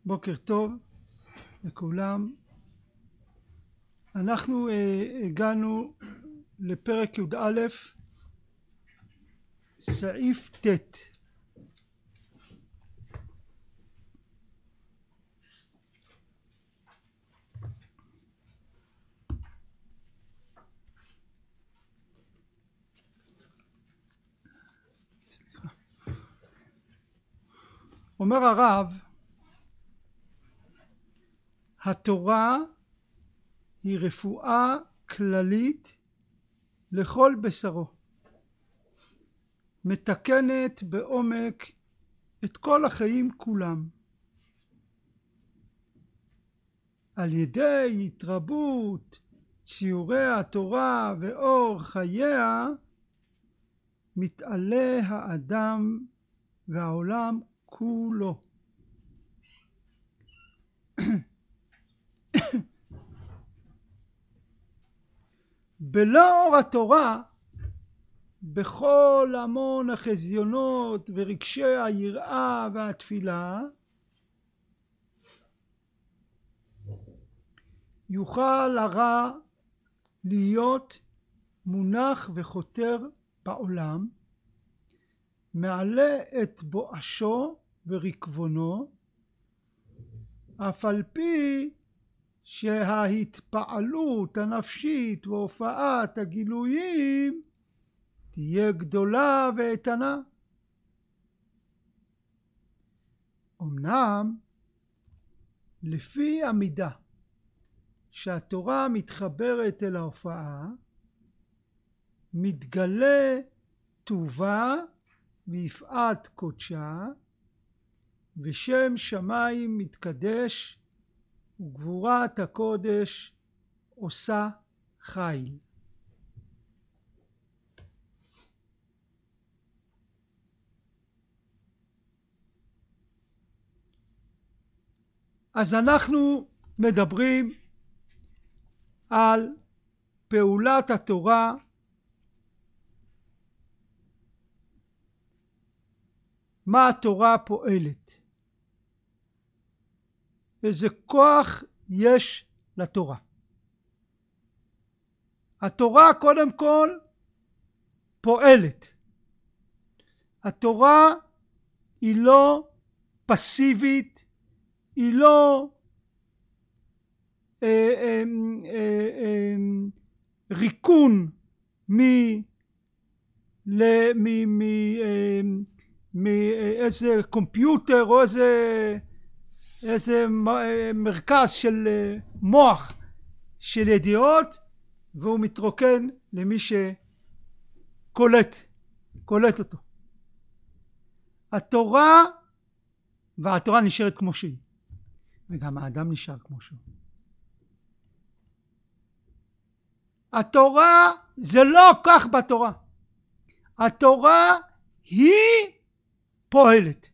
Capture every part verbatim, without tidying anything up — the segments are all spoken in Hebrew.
בוקר טוב לכולם. אנחנו uh, הגענו לפרק י"א סעיף ט'. סליחה. אומר הרב, התורה היא רפואה כללית לכל בשרו, מתקנת בעומק את כל החיים כולם. על ידי התרבות ציורי התורה ואור חייה מתעלה האדם והעולם כולו. בלא אור התורה, בכל המון החזיונות ורגשי היראה והתפילה, יוכל הרע להיות מונח וחותר בעולם, מעלה את בואשו ורקבונו, אף על פי שההתפעלות הנפשית והופעת הגילויים תהיה גדולה ואיתנה. אמנם לפי המידה שהתורה מתחברת אל ההופעה, מתגלה טובה ויפעת קודשה, ושם שמיים מתקדש, וגבורת הקודש עושה חיל. אז אנחנו מדברים על פעולת התורה מה התורה פועלת, איזה כוח יש לתורה. התורה קודם כל פועלת. התורה היא לא פסיבית, היא לא אה, אה, אה, אה, ריקון מ, ל, מ, מ, אה, מאיזה קומפיוטר או איזה איזה מרכז של מוח של ידיעות, והוא מתרוקן למי שקולט קולט אותו. התורה, והתורה נשארת כמו שהיא, וגם האדם נשאר כמו שהוא. התורה זה לא כך בתורה. התורה היא פועלת.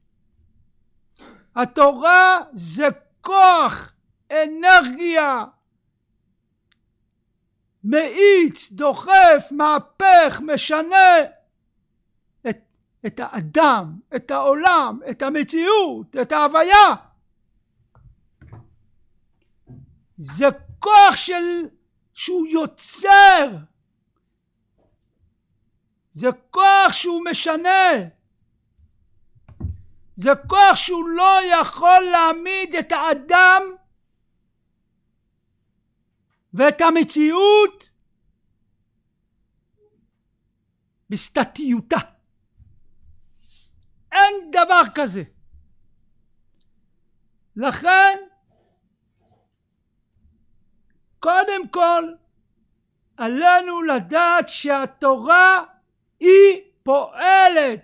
התורה זה כוח, אנרגיה, מאיץ, דוחף, מהפך, משנה את, את האדם, את העולם, את המציאות, את ההוויה. זה כוח של, שהוא יוצר. זה כוח שהוא משנה. זה כוח שהוא לא יכול להעמיד את האדם ואת המציאות בסטטיותה. אין דבר כזה. לכן קודם כל עלינו לדעת שהתורה היא פועלת.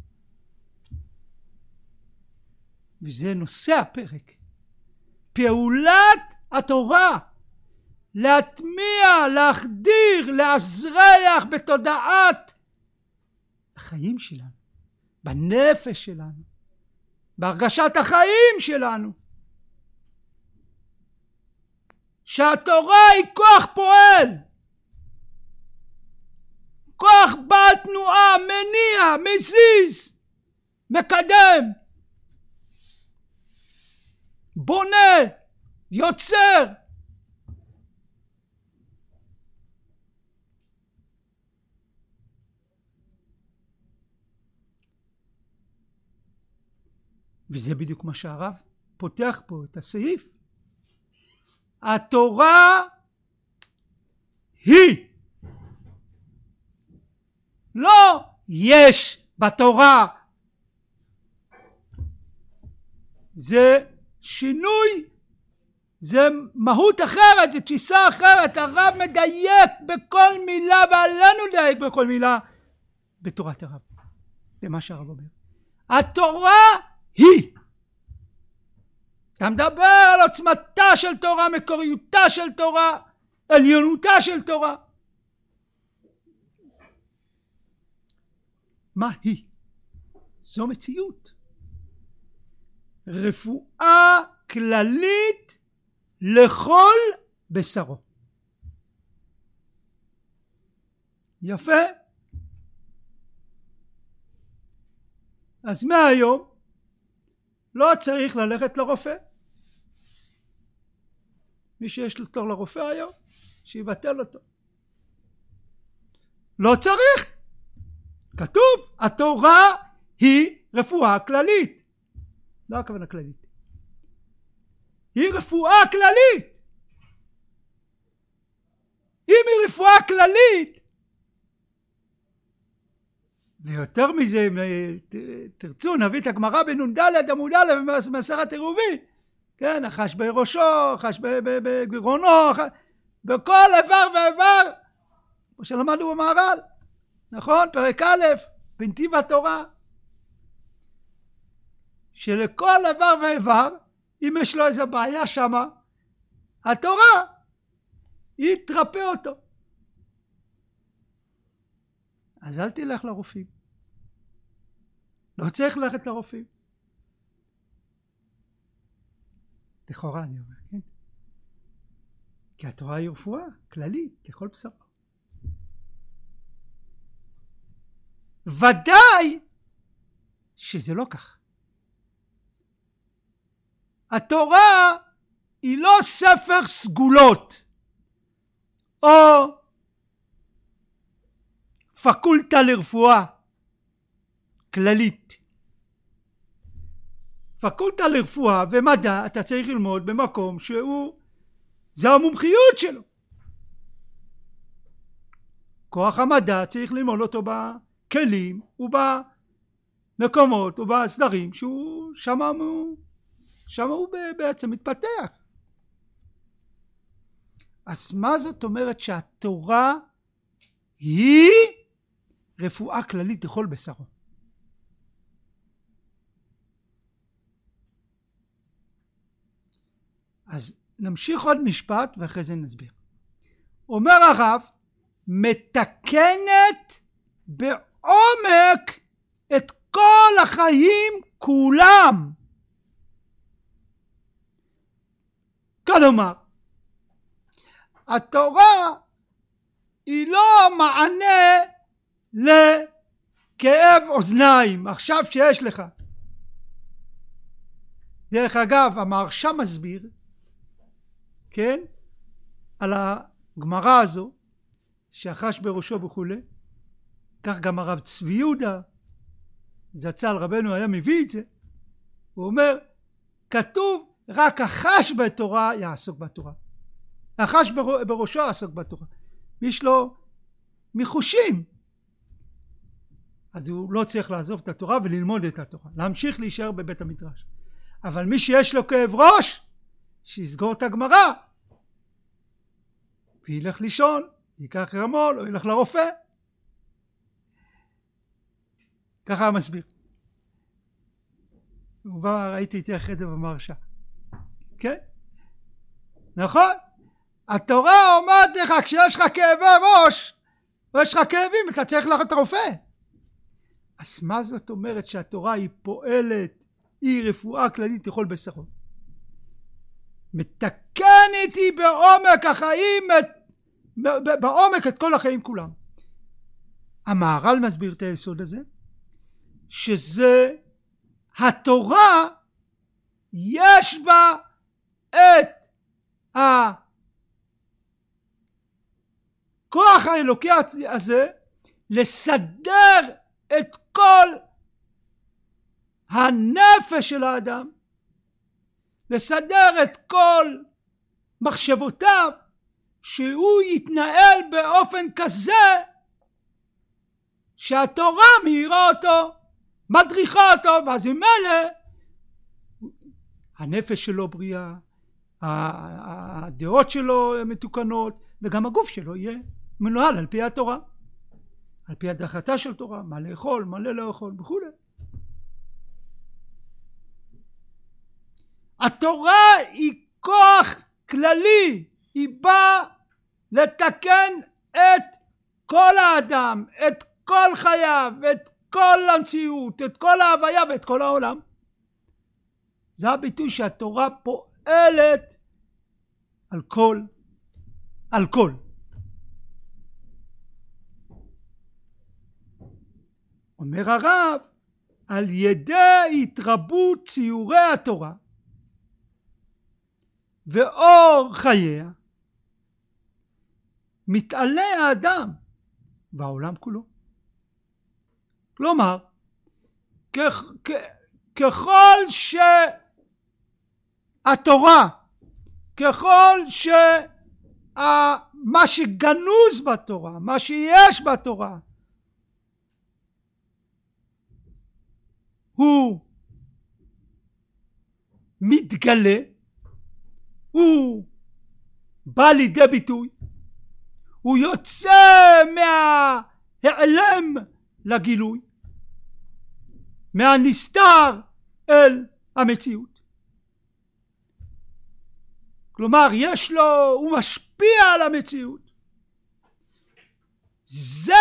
וזה נושא הפרק. פעולת התורה. להטמיע, להחדיר, להזרח בתודעת החיים שלנו, בנפש שלנו, בהרגשת החיים שלנו. שהתורה היא כוח פועל. כוח בעל תנועה, מניע, מזיז, מקדם. בונה, יוצר. וזה בדיוק מה שהרב פותח פה את הסעיף. התורה היא. לא יש בתורה. זה שינוי, זה מהות אחרת, זה תפיסה אחרת. הרב מדייק בכל מילה, ועלינו לדייק בכל מילה בתורת הרב, במה שהרב אומר. התורה היא. אתה מדבר על עוצמתה של תורה, מקוריותה של תורה, עליונותה של תורה. מה היא? זו מציאות. רפואה כללית לכל בשרו. יפה. אז מהיום לא צריך ללכת לרופא. מי שיש לו תור לרופא היום, שיבטל אותו. לא צריך. כתוב, התורה היא רפואה כללית. לא הכוונה כללית. היא רפואה כללית. אם היא רפואה כללית, ויותר מזה, אם תרצו, נביא את הגמרא בנ"ד עמוד א' במסכת עירובין, כן, החש בראשו, חש בגרונו, בכל איבר ואיבר, כמו שלמדנו במהר"ל, נכון? פרק א', בנתיב התורה, שלכל איבר ואיבר, אם יש לו איזו בעיה שמה, התורה היא תרפא אותו. אז אל תלך לרופאים. לא צריך ללכת לרופאים. לכאורה אני אומר, כן? כי התורה היא רפואה כללית לכל בשרו. ודאי שזה לא כך. התורה היא לא ספר סגולות או פקולטה לרפואה כללית. פקולטה לרפואה ומדע אתה צריך ללמוד במקום שהוא, זה המומחיות שלו. כוח המדע צריך ללמוד אותו בכלים ובמקומות ובסדרים שהוא שם הוא, שם הוא בעצם מתפתח. אז מה זאת אומרת שהתורה היא רפואה כללית לכל בשרו? אז נמשיך עוד משפט ואחרי זה נסביר. אומר הרב, מתקנת בעומק את כל החיים כולם. כלומר, התורה היא לא מענה לכאב אוזניים עכשיו שיש לך. דרך אגב, המהרש"ם מסביר, כן, על הגמרא הזו שהחש בראשו וכולי. כך גם הרב צבי יהודה זצ"ל רבנו היה מביא את זה. הוא אומר, כתוב רק החש בתורה יעסוק בתורה. החש בראשו יעסוק בתורה. יש לו מחושים. אז הוא לא צריך לעזוב את התורה וללמוד את התורה. להמשיך להישאר בבית המדרש. אבל מי שיש לו כאב ראש, שיסגור את הגמרא. וילך לישון, ייקח רמול או ילך לרופא. ככה הוא מסביר. ראיתי את זה אחרי זה במהרש"א. כן? נכון? התורה אומרת לך, כשיש לך כאבי ראש, או יש לך כאבים, אתה צריך ללכת לרופא. אז מה זאת אומרת שהתורה היא פועלת, היא רפואה כללית לכל בשרו? מתקנת היא בעומק החיים, בעומק את כל החיים כולם. המהר"ל מסביר את היסוד הזה, שזה התורה יש בה את הכוח האלוקי הזה לסדר את כל הנפש של האדם, לסדר את כל מחשבותיו, שהוא יתנהל באופן כזה שהתורה מאירה אותו, מדריכה אותו, ואז ממילא הנפש שלו בריאה, הדעות שלו מתוקנות, וגם הגוף שלו יהיה מנוהל על פי התורה, על פי הדרכתה של תורה, מה לאכול, מה לא לאכול וכו'. התורה היא כוח כללי, היא באה לתקן את כל האדם, את כל חייו, את כל המציאות, את כל ההוויה ואת כל העולם. זה הביטוי שהתורה פועלת על כל, על כל. אומר הרב, על ידי התרבות ציורי התורה ואור חייה מתעלה האדם והעולם כולו. כלומר, כ- כ- ככל שהתורה, ככל שמה שגנוז בתורה, מה שיש בתורה, הוא מתגלה, הוא בא לידי ביטוי, הוא יוצא מההיעלם לגילוי, מהנסתר אל המציאות. כלומר, יש לו, הוא משפיע על המציאות. זה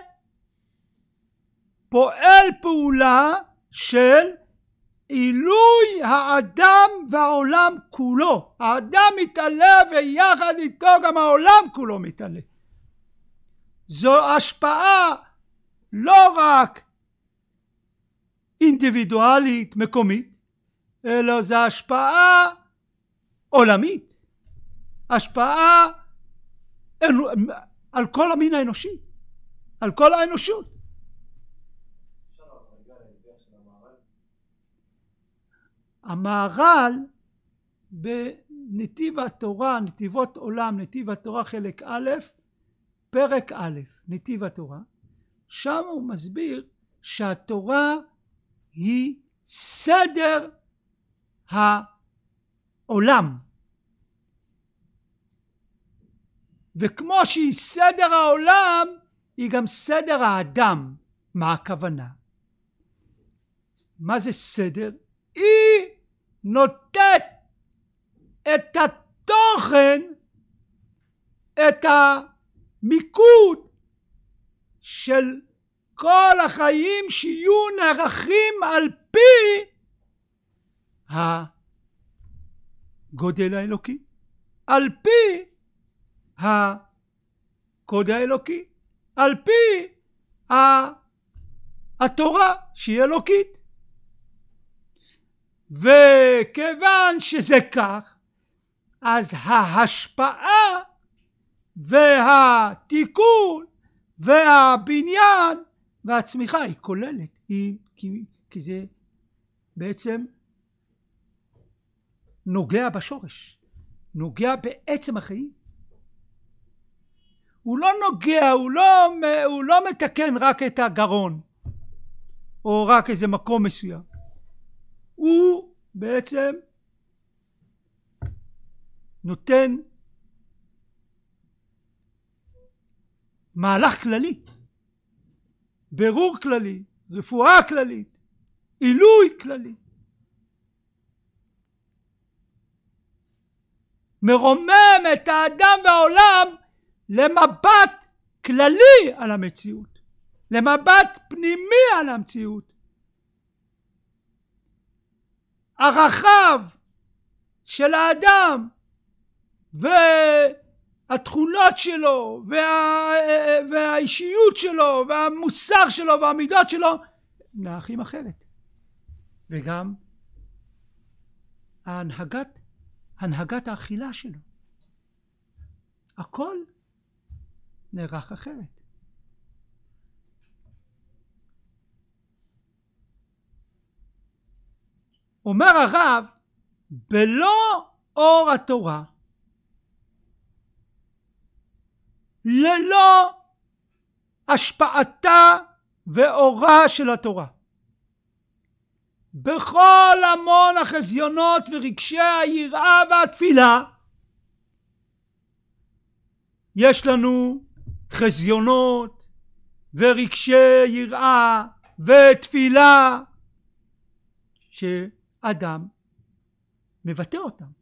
פועל פעולה של עילוי האדם והעולם כולו. האדם מתעלה ויחד איתו גם העולם כולו מתעלה. זו השפעה לא רק אינדיבידואלית מקומית, אלא זו השפעה עולמית, השפעה על כל המין האנושי, על כל האנושות. המהר"ל בנתיב התורה, נתיבות עולם, נתיב התורה חלק א', פרק א', נתיב התורה, שם הוא מסביר שהתורה היא סדר העולם, וכמו שהיא סדר העולם היא גם סדר האדם. מה הכוונה? מה זה סדר? היא נותנת את התוכן, את המיקוד של כל החיים שיהיו נערכים על פי הגודל האלוקי, על פי הקוד האלוקי, על פי התורה שהיא אלוקית. וכיוון שזה כך, אז ההשפעה והתיקון והבניין והצמיחה היא כוללת, היא, כי, כי זה בעצם נוגע בשורש, נוגע בעצם החיים. הוא לא נוגע, הוא לא, הוא לא מתקן רק את הגרון או רק איזה מקום מסוים, הוא בעצם נותן מהלך כללי, ברור כללי, רפואה כללית, עילוי כללי, מרומם את האדם והעולם למבט כללי על המציאות, למבט פנימי על המציאות. הרחב של האדם והתכונות שלו וה... והאישיות שלו והמוסר שלו והמידות שלו נערכים אחרת, וגם ההנהגת הנהגת האכילה שלו. הכל נערך אחרת. אומר הרב, בלא אור התורה, ללא השפעתה ואורה של התורה, בכל המון החזיונות ורגשי היראה והתפילה, יש לנו חזיונות ורגשי יראה ותפילה שאדם מבטא אותם.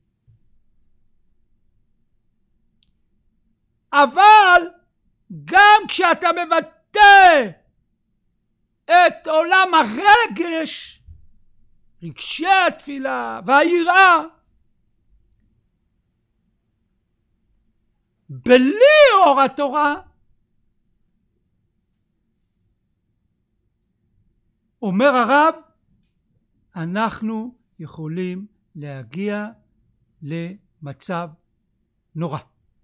אבל גם כשאתה מבטא את עולם הרגש, רגשי התפילה והיראה, בלי אור התורה, אומר הרב, אנחנו יכולים להגיע למצב נורא.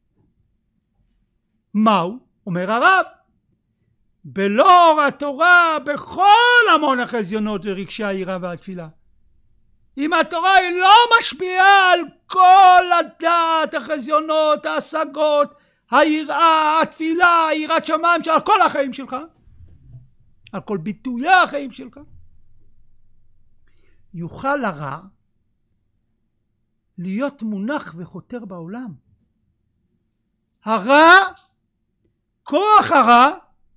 מהו? אומר הרב, בלא אור התורה בכל המון החזיונות ורגשי היראה והתפילה. אם התורה היא לא משפיעה על כל הדעת, החזיונות, ההשגות, היראה, התפילה, יראת שמיים, על כל החיים שלך, על כל ביטויי החיים שלך, יוכל הרע להיות מונח וחותר בעולם. הרע, כוח הרע,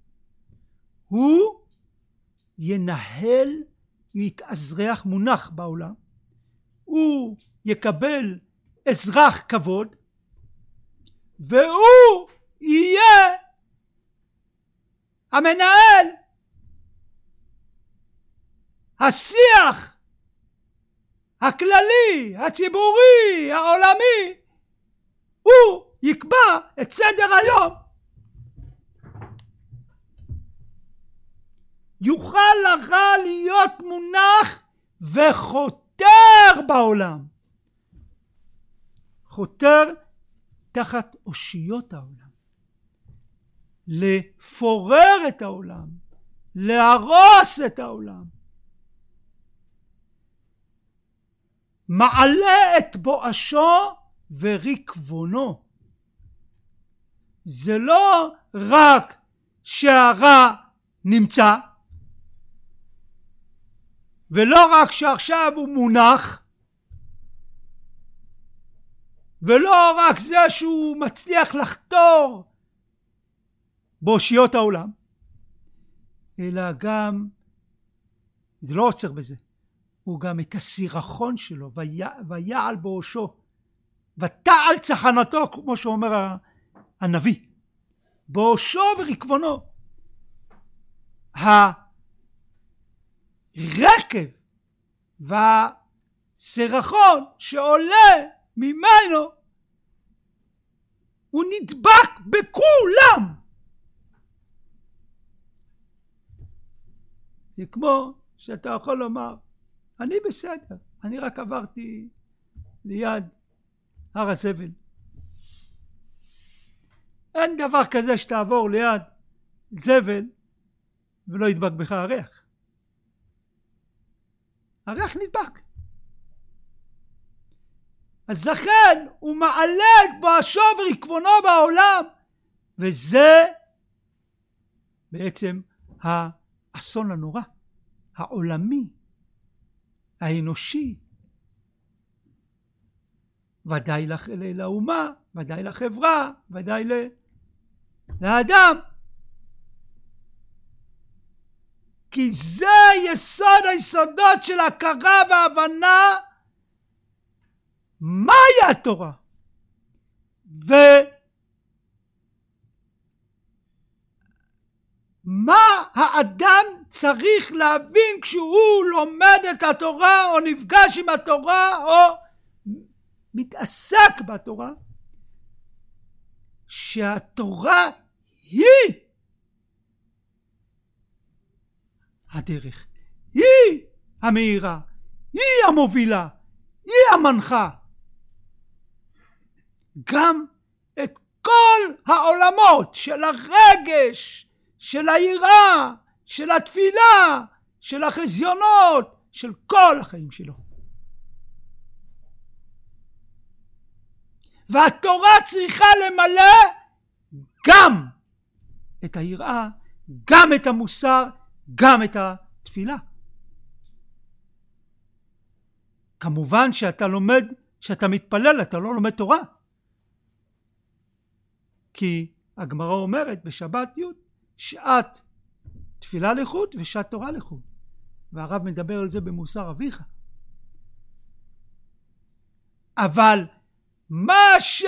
הוא ינהל ויתאזרח מונח בעולם. הוא יקבל אזרח כבוד, והוא יהיה המנהל. השיח הכללי, הציבורי, העולמי, הוא יקבע את סדר היום. יוכל הרע להיות מונח וחותר בעולם. חותר תחת אושיות העולם. לפורר את העולם. להרוס את העולם. מעלה את בואשו וריקבונו. זה לא רק שהרע נמצא, ולא רק שעכשיו הוא מונח, ולא רק זה שהוא מצליח לחתור באושיות העולם, אלא גם, זה לא עוצר בזה, הוא גם את הסירחון שלו, ויעל באושו, ותעל צחנתו, כמו שאומר הנביא, באושו וריקבונו. הרקב והסירחון שעולה ממנו, הוא נדבק בכולם. זה כמו שאתה יכול לומר, אני בסדר, אני רק עברתי ליד הר הזבל. אין דבר כזה שתעבור ליד זבל ולא ידבק בך הריח. הריח נדבק. אז לכן הוא מעלה את בואשו וריקבונו בעולם, וזה בעצם האסון הנורא, העולמי, האנושי. ודאי לאומה, ודאי לחברה, ודאי לאדם. כי זה יסוד היסודות של הכרה והבנה מהי התורה. ומה האדם צריך להבין כשהוא לומד את התורה או נפגש עם התורה או מתעסק בתורה, שהתורה היא הדרך, היא המאירה, היא המובילה, היא המנחה. גם את כל העולמות של הרגש, של היראה, של התפילה, של החזיונות, של כל החיים שלו. והתורה צריכה למלא גם את היראה, גם את המוסר, גם את התפילה. כמובן שאתה לומד, שאתה מתפלל, אתה לא לומד תורה. כי הגמרא אומרת בשבת י' שעת תפילה לחוד ושעת תורה לחוד. והרב מדבר על זה במוסר אביך. אבל מה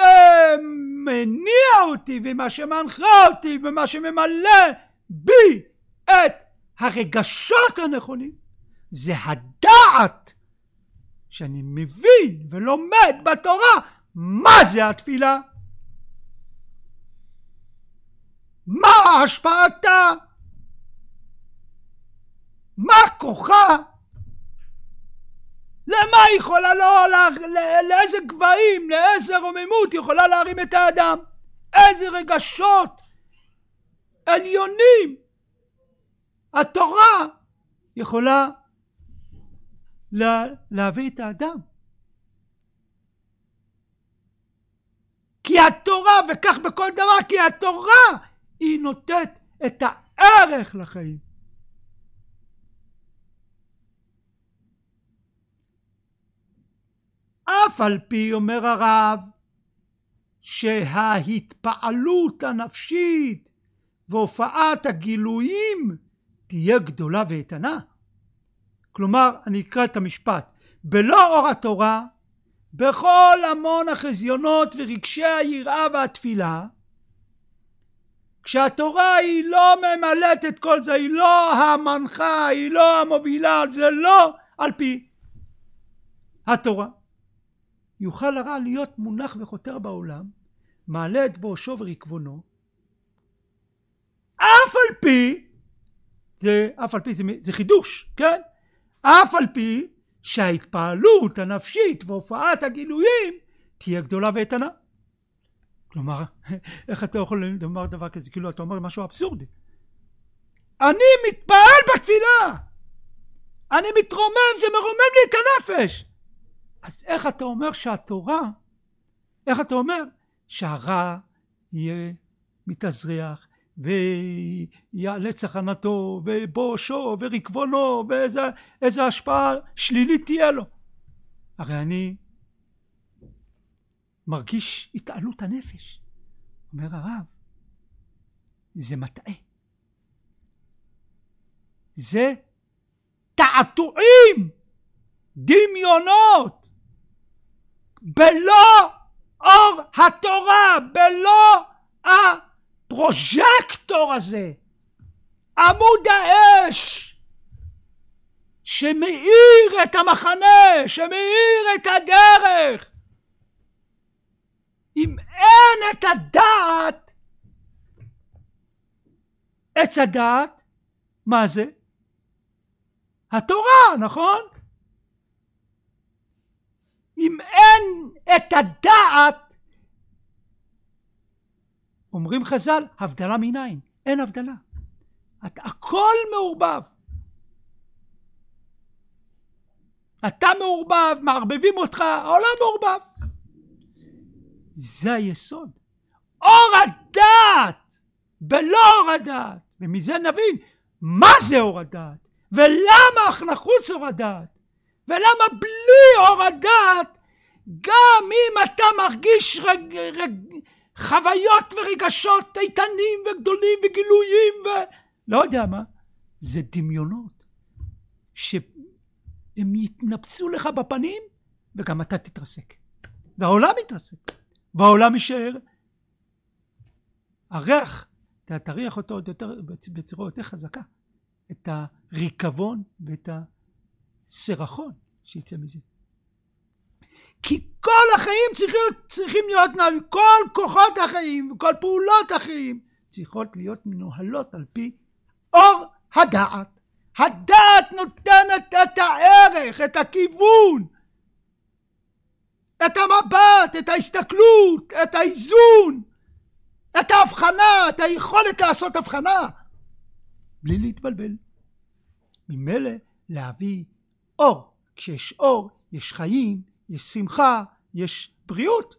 שמניע אותי ומה שמנחה אותי ומה שממלא בי את הרגשות הנכונים זה הדעת שאני מבין ולומד בתורה מה זה התפילה, מה השפעתה, מה כוחה, למה היא יכולה, לא, לא, לאיזה גבהים, לאיזה רוממות יכולה להרים את האדם, איזה רגשות עליונים התורה יכולה לה, להביא את האדם. כי התורה, וכך בכל דבר, כי התורה היא נותנת את הערך לחיים. אף על פי אומר הרב שההתפעלות הנפשית והופעת הגילויים תהיה גדולה ואיתנה. כלומר, אני אקרא את המשפט, בלא אור התורה, בכל המון החזיונות ורגשי היראה והתפילה, כשהתורה היא לא ממלאת את כל זה, היא לא המנחה, היא לא המובילה, זה לא על פי התורה. יוכל הרע להיות מונח וחותר בעולם, מעלה את בושו וריקבונו, אף על פי, זה, אף על פי זה, זה חידוש, כן? אף על פי שההתפעלות הנפשית והופעת הגילויים תהיה גדולה ואיתנה. כלומר, איך אתה יכול לומר דבר כזה? כאילו אתה אומר משהו אבסורדי. אני מתפעל בתפילה, אני מתרומם, זה מרומם לי את הנפש. אז איך אתה אומר שהתורה, איך אתה אומר שהרע יהיה מתאזרח ויעלה צחנתו ובושו וריקבונו ואיזה איזה השפעה שלילית תהיה לו? הרי אני מרגיש התעלות הנפש. אומר הרב, זה מטעה, זה תעתועים, דמיונות, בלא אור התורה, בלא הפרוז'קטור הזה, עמוד האש שמאיר את המחנה, שמאיר את הדרך. אם אין את הדעת, עץ הדעת, מה זה? התורה, נכון? אם אין את הדעת, אומרים חז"ל, הבדלה מניין, אין הבדלה. הכל מעורבב. אתה מעורבב, מערבבים אותך, העולם מעורבב. זה היסוד. אור הדעת, בלא אור הדעת. ומזה נבין מה זה אור הדעת, ולמה נחוץ אור הדעת, ולמה בלי אור הדעת, גם אם אתה מרגיש רג, רג, חוויות ורגשות איתנים וגדולים וגילויים ולא יודע מה, זה דמיונות שהם יתנפצו לך בפנים וגם אתה תתרסק והעולם יתרסק והעולם יישאר הריח, אתה תריח אותו עוד יותר בצורה יותר חזקה, את הריקבון ואת הסרחון שיצא מזה. כי כל החיים צריכים, צריכים להיות נעמים, כל כוחות החיים וכל פעולות החיים צריכות להיות מנוהלות על פי אור הדעת. הדעת נותנת את הערך, את הכיוון. את המבט, את ההסתכלות, את האיזון, את ההבחנה, את היכולת לעשות הבחנה, בלי להתבלבל. ממילא להביא אור. כשיש אור, יש חיים, יש שמחה, יש בריאות.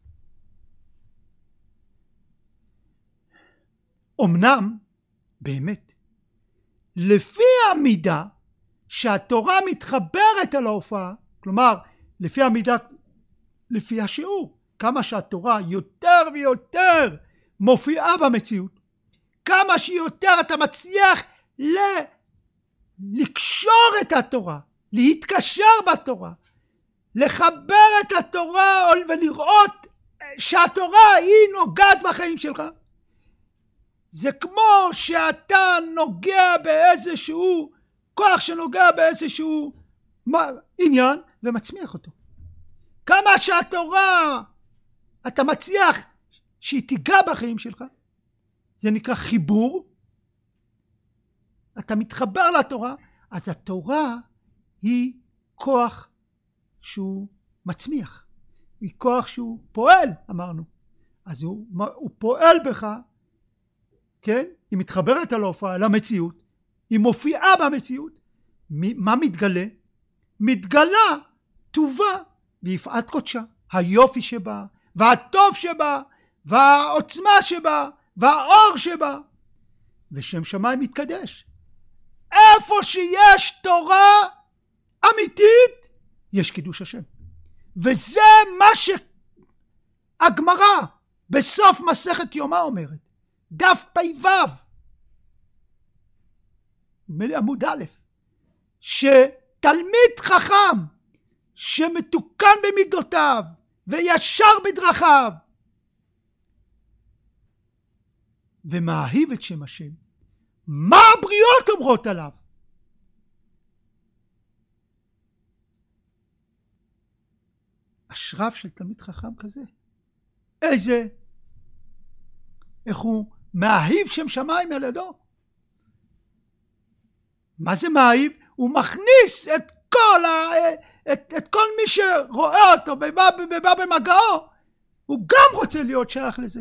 אמנם, באמת, לפי המידה שהתורה מתחברת על ההופעה, כלומר, לפי המידה, לפי השיעור, כמה שהתורה יותר ויותר מופיעה במציאות, כמה שיותר אתה מצליח ל... לקשור את התורה, להתקשר בתורה, לחבר את התורה ולראות שהתורה היא נוגעת בחיים שלך. זה כמו שאתה נוגע באיזשהו כוח שנוגע באיזשהו עניין ומצמיח אותו. כמה שהתורה אתה מצליח שהיא תיגע בחיים שלך, זה נקרא חיבור. אתה מתחבר לתורה, אז התורה היא כוח שהוא מצמיח, היא כוח שהוא פועל, אמרנו. אז הוא, הוא פועל בך, כן? היא מתחברת על ההופעה, למציאות, היא מופיעה במציאות. מה מתגלה? מתגלה טובה ויפעת קודשה, היופי שבה, והטוב שבה, והעוצמה שבה, והאור שבה, ושם שמיים מתקדש. איפה שיש תורה אמיתית, יש קידוש השם. וזה מה שהגמרא בסוף מסכת יומא אומרת. דף פ"ו, עמוד א', שתלמיד חכם שמתוקן במידותיו וישר בדרכיו ומאהיב את שם השם, מה הבריות אומרות עליו? אשריו של תלמיד חכם כזה. איזה, איך הוא מאהיב שם שמיים על ידו. מה זה מאהיב? הוא מכניס את כל, ה, את, את כל מי שרואה אותו ובא, ובא במגעו, הוא גם רוצה להיות שייך לזה.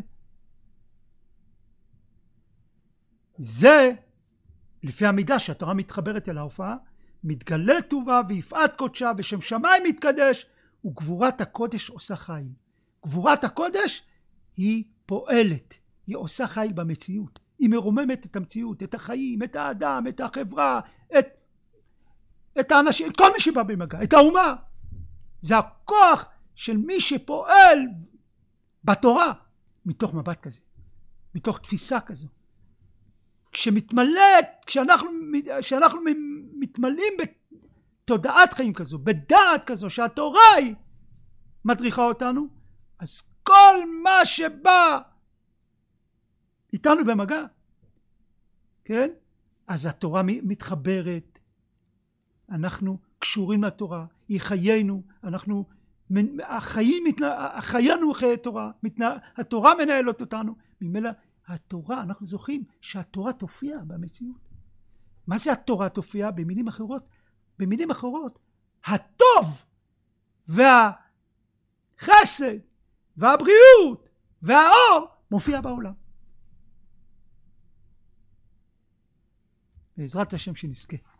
זה לפי המידה שהתורה מתחברת אל ההופעה, מתגלה טובה ויפעת קודשה ושם שמיים מתקדש, וגבורת הקודש עושה חיל. גבורת הקודש היא פועלת, היא עושה חיל במציאות, היא מרוממת את המציאות, את החיים, את האדם, את החברה, את, את האנשים, את כל מי שבא במגע, את האומה. זה הכוח של מי שפועל בתורה מתוך מבט כזה, מתוך תפיסה כזו. כשמתמלאת, כשאנחנו, כשאנחנו מתמלאים בתודעת חיים כזו, בדעת כזו, שהתורה היא מדריכה אותנו, אז כל מה שבא איתנו במגע, כן? אז התורה מתחברת, אנחנו קשורים לתורה, היא חיינו, אנחנו, החיים, חיינו חיי תורה, התורה מנהלת אותנו, ממילא התורה, אנחנו זוכים שהתורה תופיע במציאות. מה זה התורה תופיע? במילים אחרות, במילים אחרות, הטוב והחסד והבריאות והאור מופיע בעולם. בעזרת השם שנזכה.